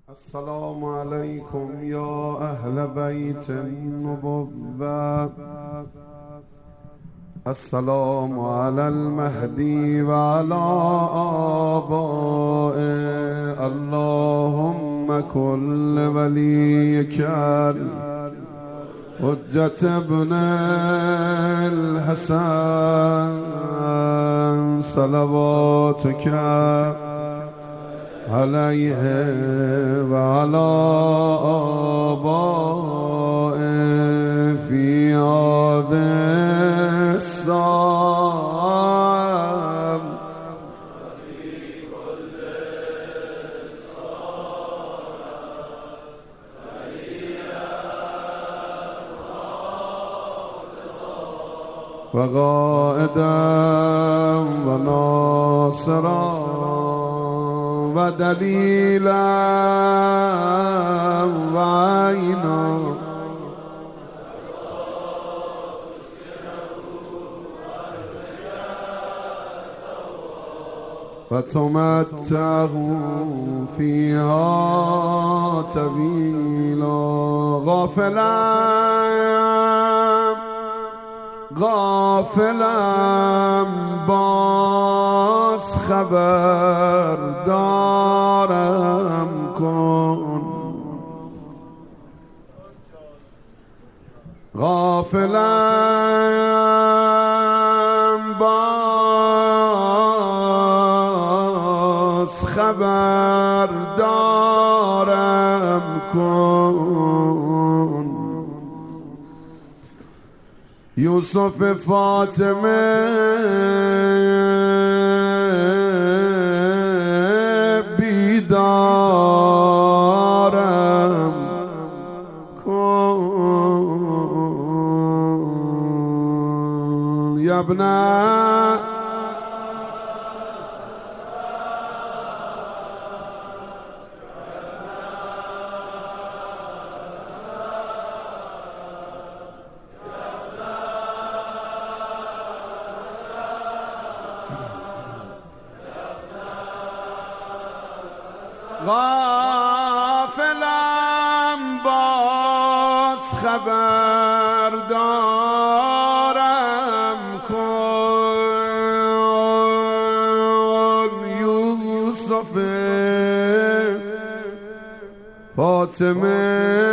السلام عليكم يا أهل بيت النبوة. السلام على المهدي وعلى آبائه. اللهم كن وليك حجة ابن الحسن صلواتك عليه وعلى آبائه في هذه الساعة وقائدا وناصرا ودليلا وعينا وتمتعه فيها طويلا. غافلا باز خبر دارم کن. غافلا باز خبر دارم کن. یوسف فاطمه بیدارم کن. یبنه غافلم باز خبر دارم کن. یوسف فاطمه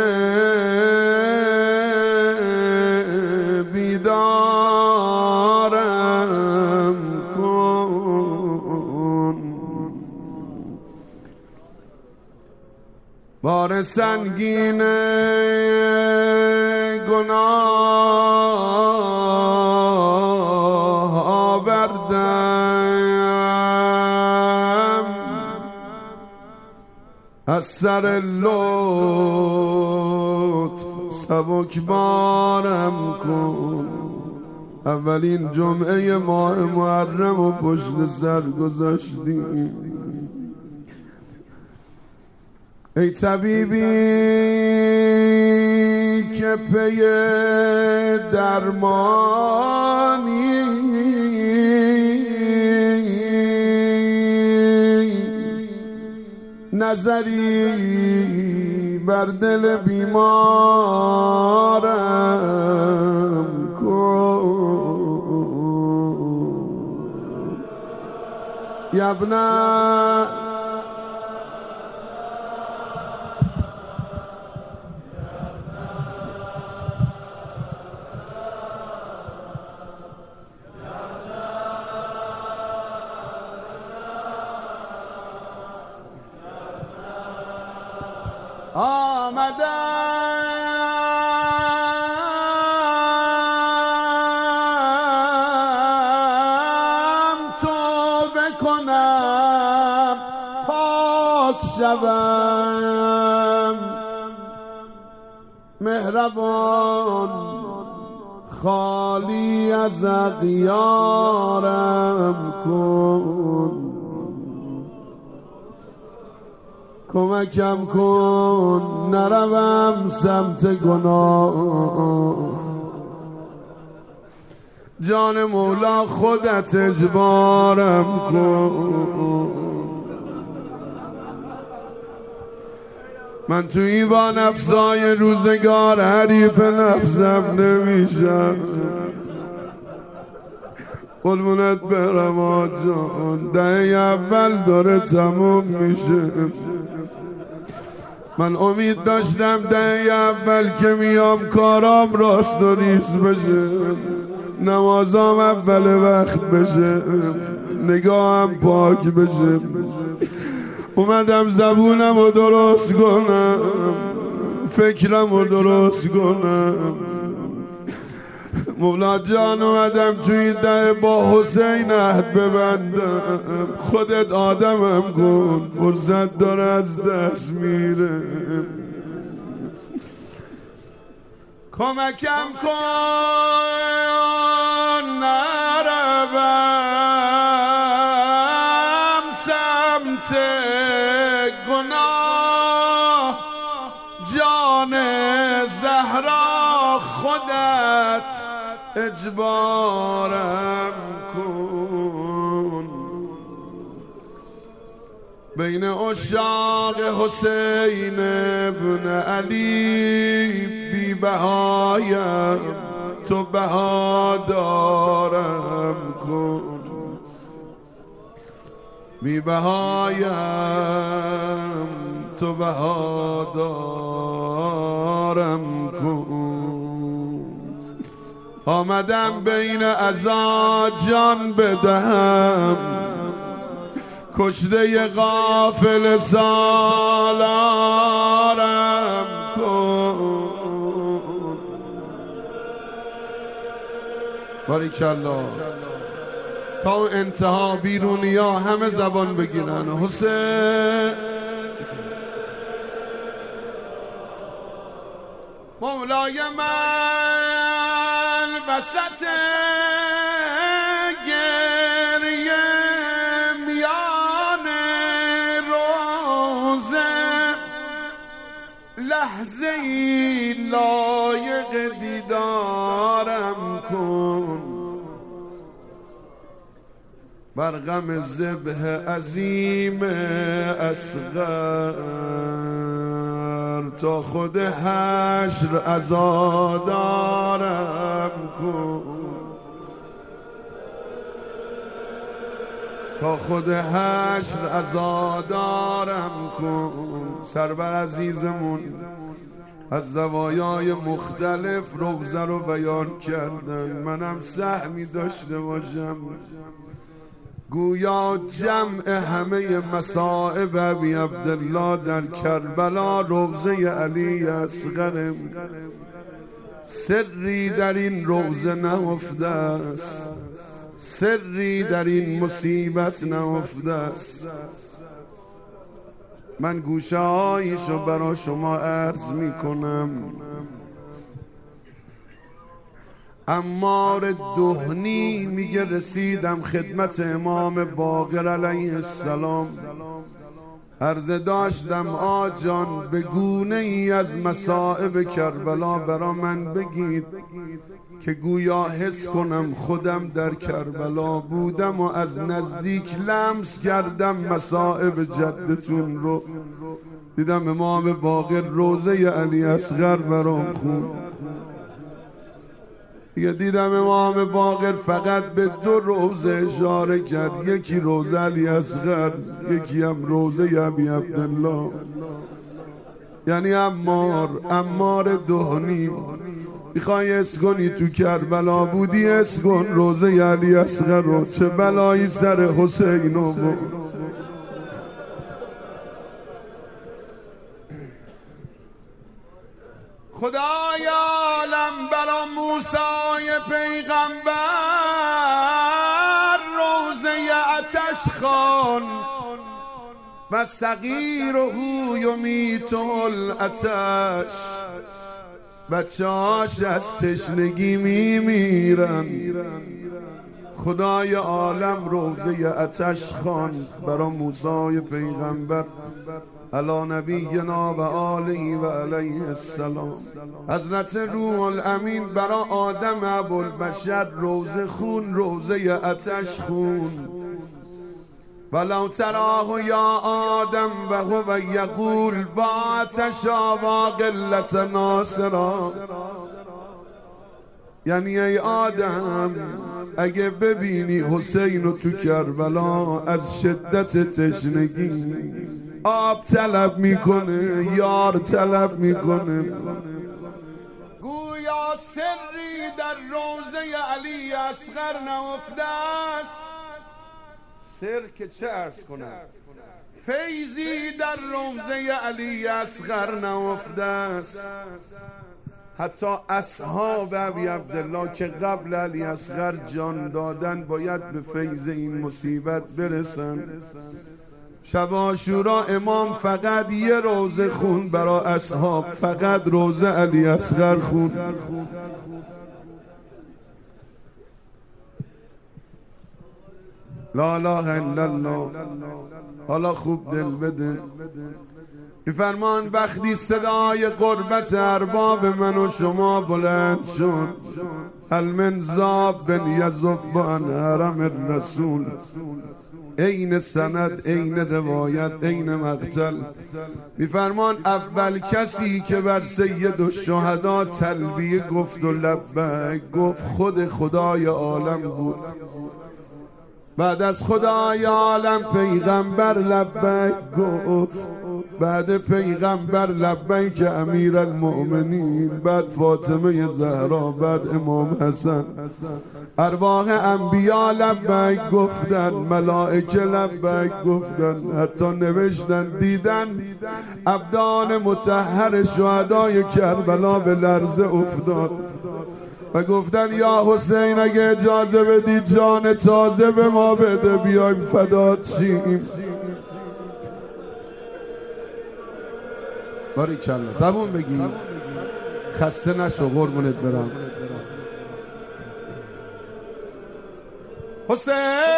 بیدارم کن. بار سنگین گناه آوردم، از سر لطف سبکبارم کن. اولین جمعه ماه محرم و پشت سر گذاشتیم. ای طبیبی که پی درمانی، نظری بر دل بیمارم کن. یبنه آمدم توبه کنم پاک شوم. مهربان خالی از اغیارم کن. کمکم کن نروم سمت گناه. جان مولا خودت اجبارم کن. من توی با نفسای روزگار حریف نفسم نمیشم. قلبونت برم آجان، دهه اول داره تموم میشه. من امید داشتم دهه اول که میام کارام راست و ریز بشه، نمازام اول وقت بشه، نگاهم پاک بشه. اومدم زبونم رو درست کنم، فکرم رو درست کنم. مولا جان اومدم توی ده با حسین عهد ببندم. خودت آدمم کن، فرصت داره از دست میره. کمکم کن نروم سمت گناه. جان زهرا خودت اجبارم کن. بین عشاق حسین ابن علی بی بهایم تو بها دارم کن. بی بهایم تو بها دارم کن. آمدم بین عزا جان بدهم، کشته غافل سالارم کن. باریکالله. تا انتها بیرونی ها همه زبان بگیرن. حسین مولای من وسط گریه میان روزه، لحظه ای لایق دیدارم کن. بر غم ذبح عظیم اصغر تا خود حشر عزادارم کن. تا خود حشر عزادارم کن. سرور عزیزمون از زوایای مختلف روزه رو بیان کردن، منم سهمی داشته باشم. گویا جمع همه مصائب ابی عبدالله در کربلا روضه علی اصغر. سری در این روضه نهفته است، سری در این مصیبت نهفته است. من گوشه هایشو برا شما عرض می کنم. عمار دهنی میگه رسیدم خدمت امام باقر علیه السلام، عرض داشتم آجان به گونه ای از مصائب کربلا برا من بگید که گویا حس کنم خودم در کربلا بودم و از نزدیک لمس کردم مصائب جدتون رو. دیدم امام باقر روضه علی اصغر برام خوند. دیدم امام باقر فقط به دو روضه اشاره کرد، یکی روضه علی اصغر، یکی هم روضه ابی عبدالله. یعنی عمار دهنی میخوای اسکنی تو کربلا بودی، اسکن روضه علی اصغر رو. چه بلایی سر حسین رو بود. خدای عالم برا موسی پیغمبر روضه آتش خواند و صغیره یمیت العطش. بچه‌هاش از تشنگی میمیرن. خدای عالم روضه آتش خواند برا موسی پیغمبر علی نبینا و آله و علیه السلام. حضرت روح الامین برا آدم ابوالبشر روضه خون، روضه آتش خون. ولو تراه یا آدم و هو یقول باعتشا و قلت ناصرا. یعنی ای آدم اگه ببینی حسین تو کربلا از شدت تشنگی آب طلب میکنه، یار طلب میکنه. گویا سری در روضه علی اصغر نهفته است. سر که چه عرض کنم، فیضی در روضه علی اصغر نهفته است. حتی اصحاب ابی عبدالله که قبل علی اصغر جان دادن باید به فیض این مصیبت برسن. شب عاشورا امام فقط یه روزه خون برای اصحاب، فقط روزه علی اصغر خون. لا اله الا الله. حالا خوب دل بده. میفرمان وقتی صدای قربت ارباب من و شما بلند شد، هل من ذاب یذب عن حرم الرسول، عین سند، عین روایت، عین مقتل. میفرمان اول کسی که بر سید الشهدا تلبیه گفت و لبیک گفت خود خدای عالم بود. بعد از خدای عالم پیغمبر لبیک گفت، بعد پیغمبر لبیک امیر المؤمنین، بعد فاطمه زهرا، بعد امام حسن. ارواح انبیا لبیک گفتن، ملائکه لبیک گفتن، حتی نوشتن دیدن ابدان مطهر شهدای کربلا به لرزه افتاد و گفتن یا حسین اگه اجازه بدی جان تازه به ما بده بیایم فدات شیم. باریکلا زبون بگی، خسته نشو قربونت برم. حسین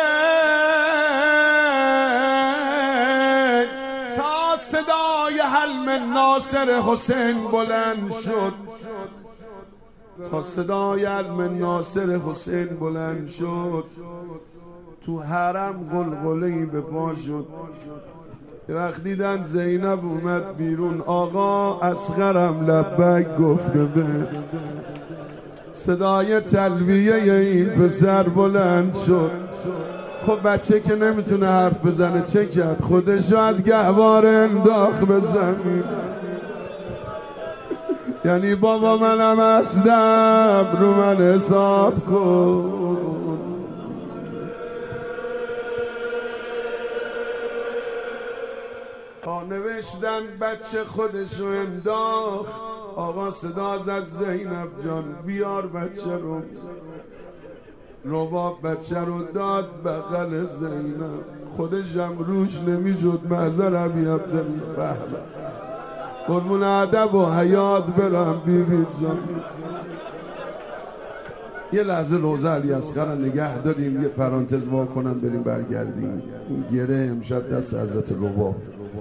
تا صدای حلم ناصر حسین بلند شد، تا صدای علم ناصر حسین بلند شد، تو حرم قلقله‌ای به پا شد. وقت دیدن زینب اومد بیرون، آقا اصغرم لبیک گفته به. صدای تلبیه این پسر بلند شد. خب بچه که نمیتونه حرف بزنه چه کرد؟ خودشو از گهواره انداخت به زمین. یعنی بابا منم هستم، رو من حساب کن. تا نوشتن بچه خودشو انداخت. آقا صدا زد زینب جان بیار بچه رو. رباب بچه رو داد بغل زینب، خودشم روش نمیشد محضر ابی عبدالله. قربون ادب و حیات برم بیبی جان. یه لحظه روزه علی اصغر نگه داریم، یه پرانتز وا کنم بریم برگردیم. این گره امشب دست حضرت رباب.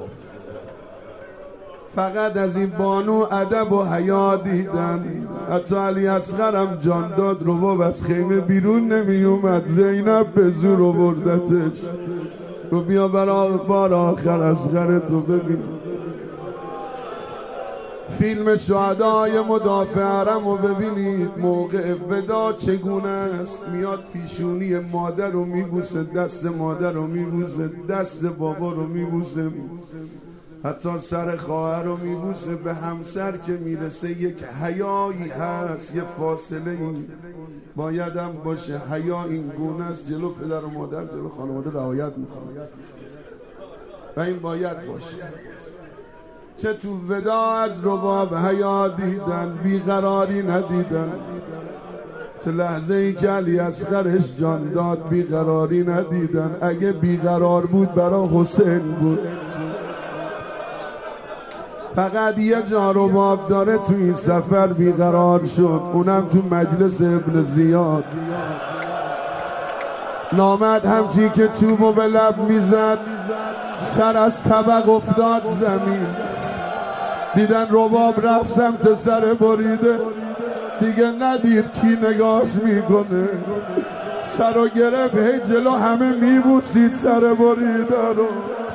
فقط از این بانو ادب و حیا دیدن. حتی علی اصغرم جان داد، رباب از خیمه بیرون نمی اومد، زینب به زور آوردتش. تو بیا بار آخر اصغر تو ببین. فیلم شهدای مدافع حرم رو ببینید، موقع ودا چگونه است. میاد پیشونی مادر رو میبوسه، دست مادر رو میبوسه، دست بابا رو میبوسه، حتی سر خواهر رو میبوسه. به همسر که میرسه یک حیایی هست، یه فاصله ای باید هم باشه. حیا این گونه است، جلو پدر و مادر، جلو خانواده رعایت میکنه و این باید باشه. چه تو ودا از رباب حیا دیدن، بیقراری ندیدن. چه لحظه ای که علی اصغرش جان داد بیقراری ندیدن. اگه بیقرار بود برای حسین بود. فقط یه جا رباب داره تو این سفر بیقرار شد، اونم تو مجلس ابن زیاد. نامد همچی که چوبو به لب میزد، سر از طبق افتاد زمین. دیدن رباب رفت سمت سر بریده، دیگه ندید کی نگاش میکنه. سر گرفت هی جلو همه میبوسید سر بریده رو.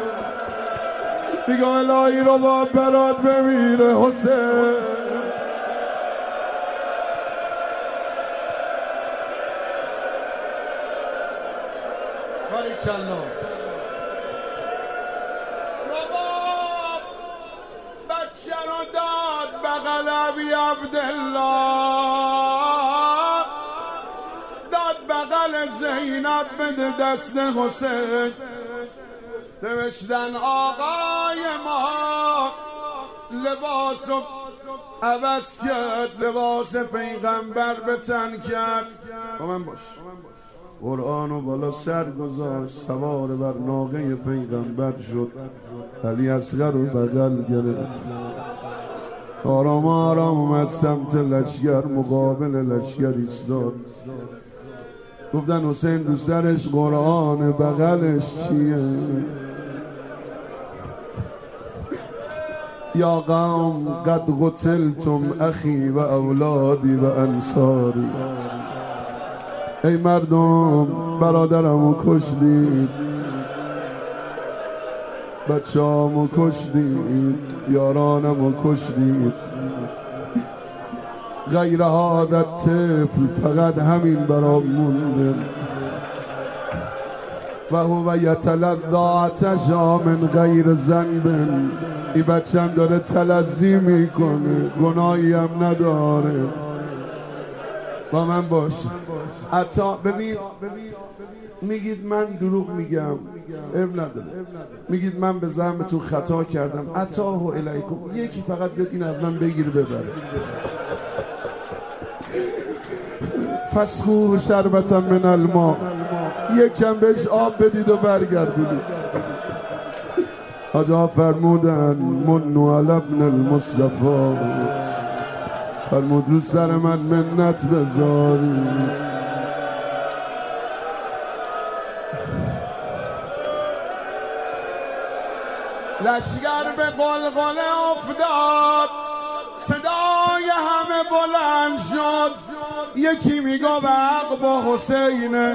میگه الهی رو با برات بمیره حسین. باریکلا. رباب بچه رو داد بغل ابی عبدالله، داد بغل زینب بده دست حسین. نوشتن آقای ما لباس و عوض کرد، لباس پیغمبر به تن کرد. با من باش. قرآن و بالا سر گذاشت، سوار بر ناقه پیغمبر شد. علی اصغر و بغل گرفت، آرام آرام اومد سمت لشگر، مقابل لشگر ایستاد. گفتن حسین رو سرش قرآن، بغلش چیه؟ یا قوم قد قتلتم اخی و اولادی و انصاری. ای مردم برادرمو کشتید، بچه‌امو کشتید، یارانمو کشتید. غیر هذا طفل، فقط همین برام مونده. و هو یتلذی عطشا من غیر ذنب. این بچه هم داره تلذی میکنه، گناهی هم نداره. با من باش. عطا ببین، میگید من دروغ میگم، اب نداره. میگید من به زعمتون خطا کردم، عطاه الیکم. یکی فقط بیاد این از من بگیر ببره. فسخوه شربتا من الماء، یک کم بهش آب بدید و برگردونید. آجا فرمودن منو علی ابن المصطفی، فرمود رو سر من منت بذاری. لشگر به قلقله افتاد، صدای همه بلند شد. یکی میگه حق با حسینه،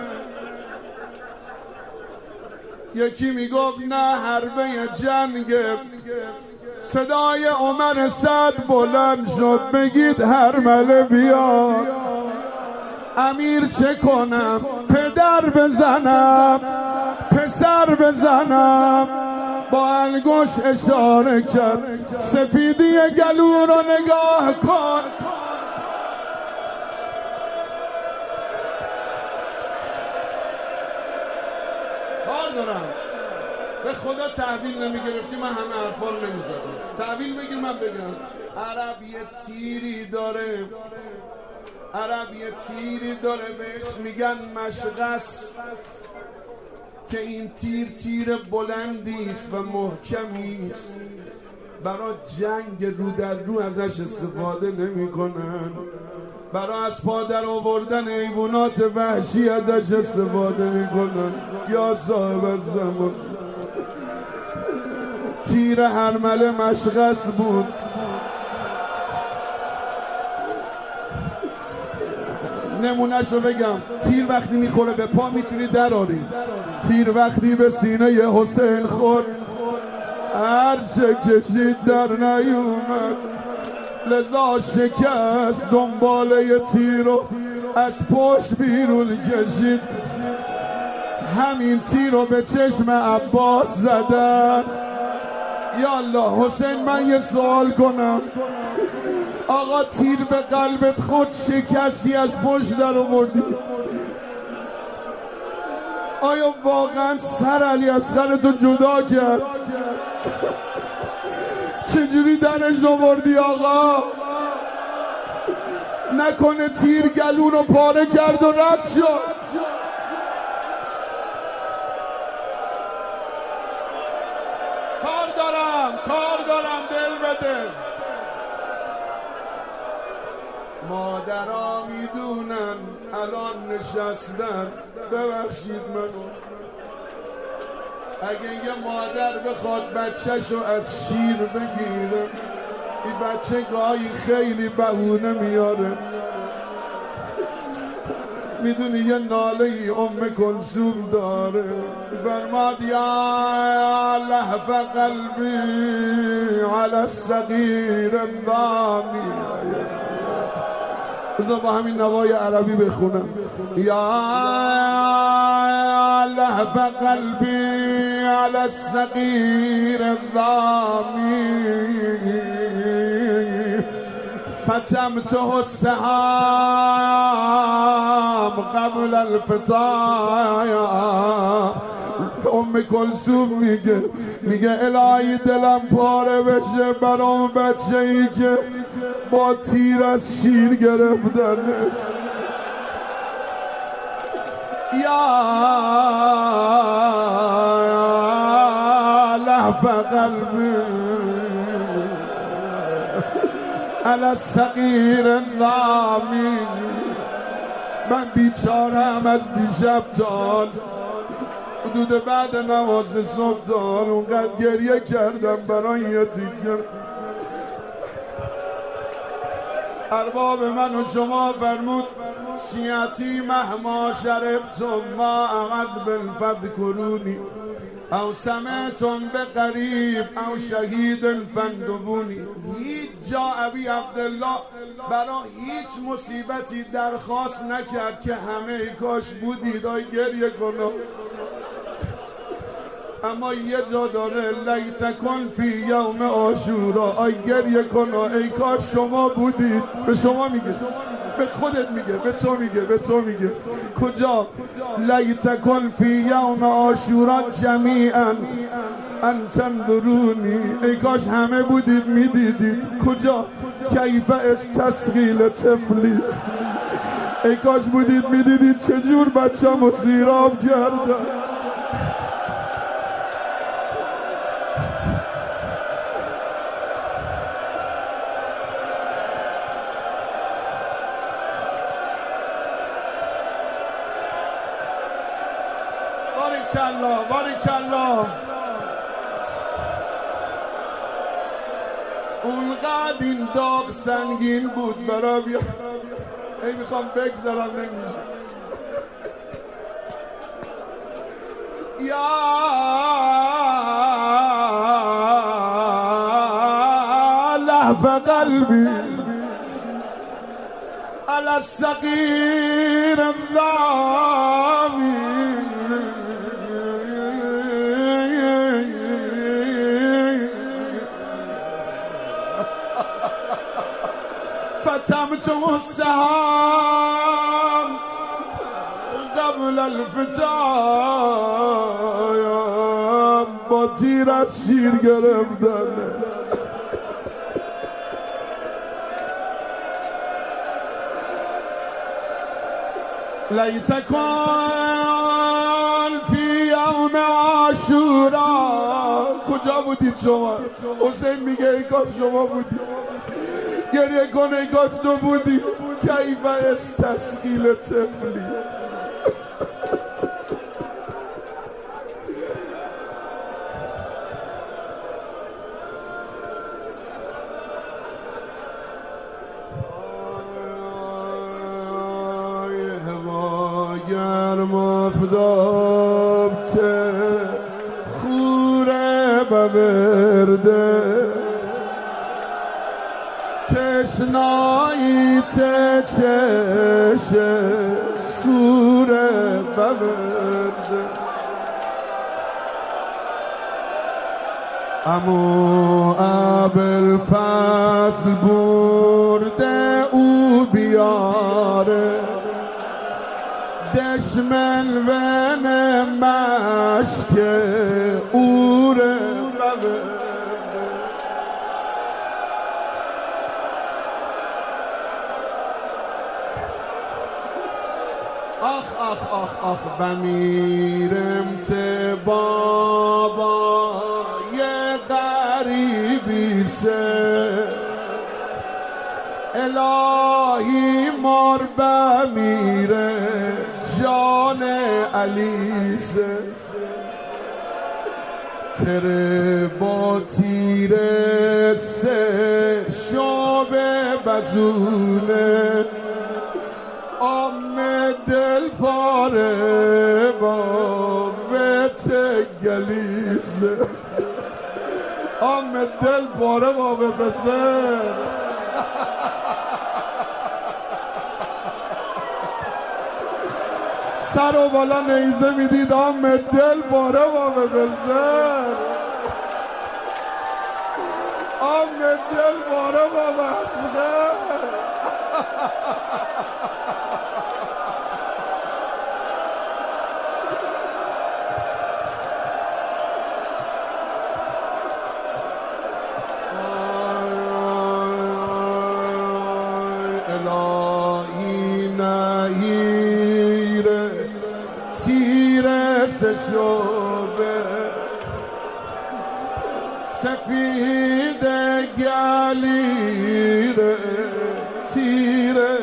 یکی میگفت نه حربه جنگه. صدای عمر سعد بلند شد، بگید هرمله بیا. امیر چه کنم؟ پدر بزنم؟ پسر بزنم؟ با انگشت اشاره کرد، سفیدی گلو رو نگاه کن. کار دارم. به خدا تحویل نمیگرفتی من همه حرفا رو نمیزدم. تحویل بگیر من بگم. عرب یه تیری داره، عرب یه تیری داره بهش میگن مشغص، که این تیر بلندی است و محکمی است. برای جنگ رو در رو ازش استفاده نمیکنن، برای از پا در آوردن حیوانات وحشی ازش استفاده میکنن. یا صاحب الزمان، تیر هرمله مشغص بود. نمونهش رو بگم، تیر وقتی میخوره به پا میتونی دراری، تیر وقتی به سینه ی حسین خورد هر چه کشید در نیومد، لذا شکست دنباله تیر رو از پشت بیرون کشید. همین تیر رو به چشم عباس زدن. یا الله حسین من یه سوال کنم، آقا تیر به قلبت خود شکستی از پشت در آوردی، آیا واقعا سر علی اصغر تو جدا کرد؟ چجوری درش آوردی آقا؟ نکنه تیر گلون رو پاره کرد و رد شد؟ کار دارم دل به دل. مادرها میدونن الان نشستن، ببخشید منو. اگه یه مادر بخواد بچه‌شو از شیر بگیره، این بچه گاهی خیلی بهونه میاره، میدونی یه ناله ای کلثوم داره، فرماد یا لهف قلبی علی الصغیر الضامی. بذار با همین نوای عربی بخونم. یا لهف قلبی علی الصغیر الضامی فتمته السهام قبل الفطام. کلثوم میگه الهی دلم پاره بشه برای اون بچه ای که با تیر از شیر گرفتنش. یا لهف قلبی علی الصغیر الضامی. من بیچارم از دیشب تا حدود بعد نماز صبح تا اونقدر گریه کردم برای یه تیکه. ارباب من و شما فرمود شیعتی مهما شربتم ما اقد بالفذکرونی او سمعتم بقریب او شهید فندبونی. هیچ جا ابی عبدالله برای هیچ مصیبتی درخواست نکرد که همه ای کاش بودید آی گریه کنم، اما یه جا داره لیتکن فی یوم عاشورا، آی گریه کن ای کاش شما بودید. به شما میگه، به خودت میگه، به تو میگه، به تو میگه. کجا؟ لیتکن فی یوم عاشورا جمیعا ان تنظرونی، ای کاش همه بودید میدیدید. کجا؟ کیف استسقیل طفلی، ای کاش بودید میدیدید چجور بچه‌مو سیراب کردن. باریکالله باریکالله. اونقدر این داغ سنگین بود برام، ای میخوام بگذارم نمیشه. یا لهف قلبی علی الصغیر الضامی فتمته السهام قبل الفطام. با تیر از شیر گرفتن. لیتکن فی یوم عاشورا. کجا بودید شما؟ حسین میگه ای کاش شما بودید. گریه کن ای کاش تو بودی. کیف استسقیل طفلی. گرم آفتاب چه خوره بورده تشنایی چه چشه سوره بورده. امو ابوالفضل برده او بیاره دشمن ون مشک اوره بورده. آخ آخ آخ آخ بمیرم ته بابا یه غریبی سه الهی مار بمیره جان علی سه تره با تیره سه شاب بزونه آم دل نیسته آم دل باره بابه بسر سر و بالا نیزه میدید آم دل باره بابه بسر آم دل باره بابه اصغر شوبه سفید گلیره تیره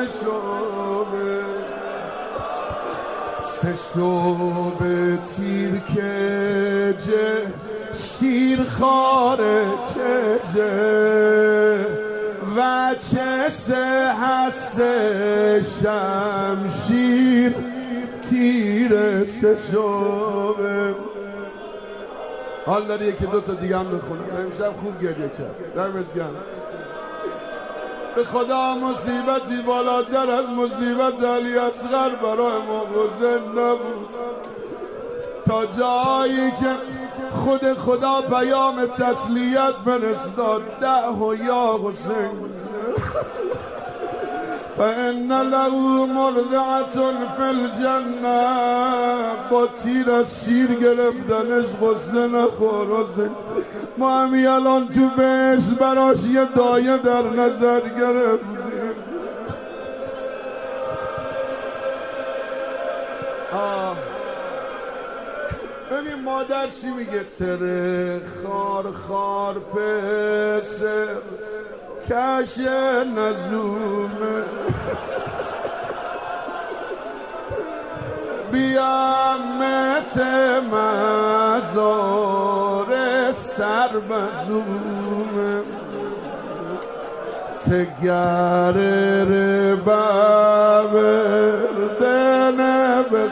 سه شوبه تیر کجه شیر خاره کجه و چه سه هست شمشیر تیر سه شوبه. حال داری یکی دوتا دیگه هم بخونم امشب خوب گریه کرد دمت گرم. به خدا مصیبتی بالاتر از مصیبت علی اصغر برای ما گذر نبود تا جایی که خدا پیام تسلیت فرستاد ده یا حسین فإن له مرضعة فی الجنه با تیر از شیر گرفتنش غصه نخور حسین ما همی الان تو بهش براش یه دایه در نظر گرفتیم ببین مادر چی میگه تره خار خار پسر کش نزومه بیامت مزار سر مزومه تگره بردن به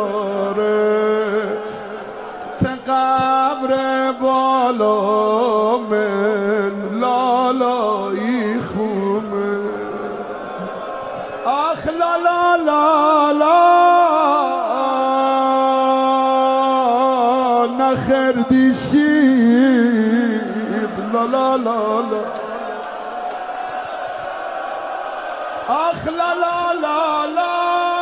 قارت تقبر بالا من لالایی خومه آخ لا لا لا لا نخردی شیب لا لا لا لا آخ لا لا لا لا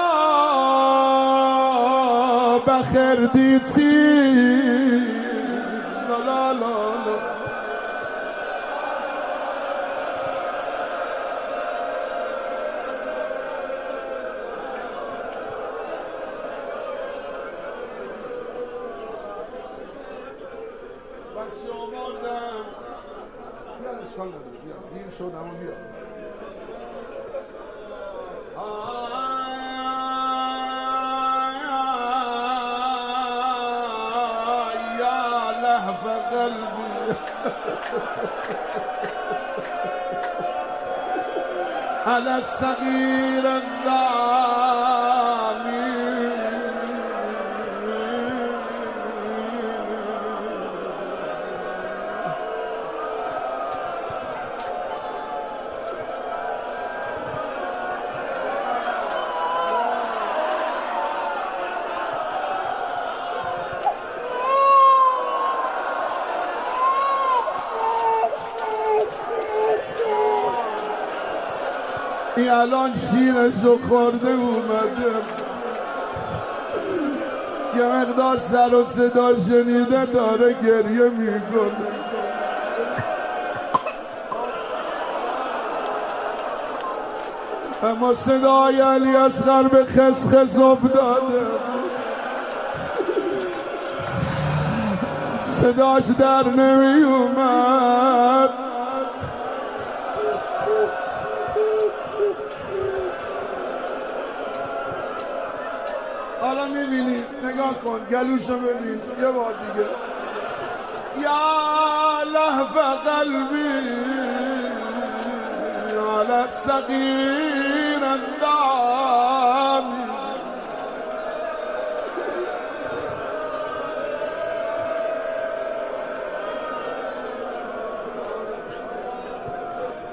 بخردی تی لا لا لا لا بچه آوردم بیان اشکال نداره بیان دیر شد اما بیان یا لهف قلبی على الصغير الضامي این الان شیرشو خورده اومده یه مقدار سر و صدا شنیده داره گریه میکنه اما صدای علی اصغر به خسخس افتاده صداش در نمی اومد حالا میبینی نگاه کن گلوشو ببین یه بار دیگه یا لهف قلبی على الصغير الضامي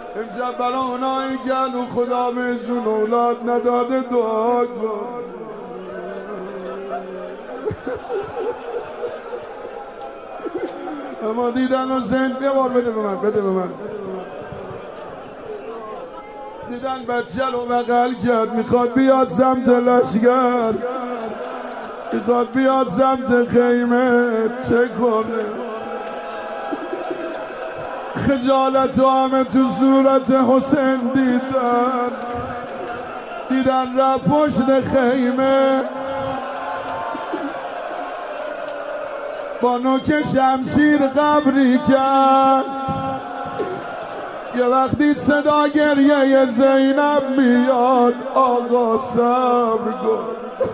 امشب برا اونایی که هنو خدا بهشون اولاد نداده دعا کن. اما دیدن حسین یه بار بده به من دیدن بچه رو بغل کرد میخواد بیاد سمت لشگر، میخواد بیاد سمت خیمه، چه کنه؟ خجالت و همه تو صورت حسین دیدن رفت پشت خیمه با نوک شمشیر قبری کرد. یه وقتی صدا گریه زینب میاد آقا صبر کن.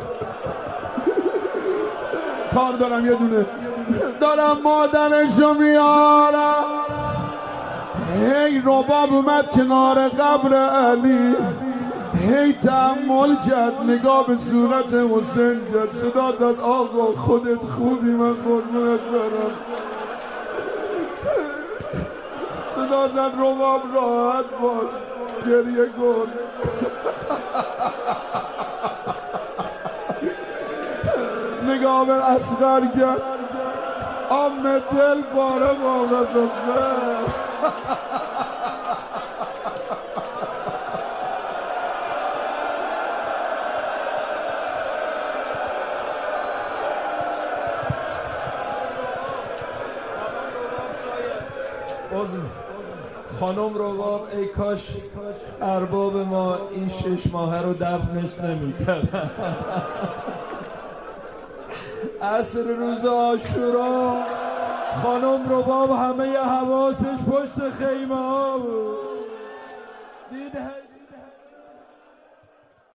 کار دارم یه دونه دارم مادرشو میارم. هی رباب اومد کنار قبر علی، هی تحمل کرد نگاه به صورت حسین کرد، صدا زد آقا خودت خوبی من قربونت برم. صدا زد رباب راحت باش گریه کن. نگاه به اصغر کرد ام دل باره باقه بسر. خانم رباب ای کاش ارباب ما این 6 ماهه رو دفنش نمی‌کردن. عصر روز عاشورا خانم رباب همه حواسش پشت خیمه ها بود. دید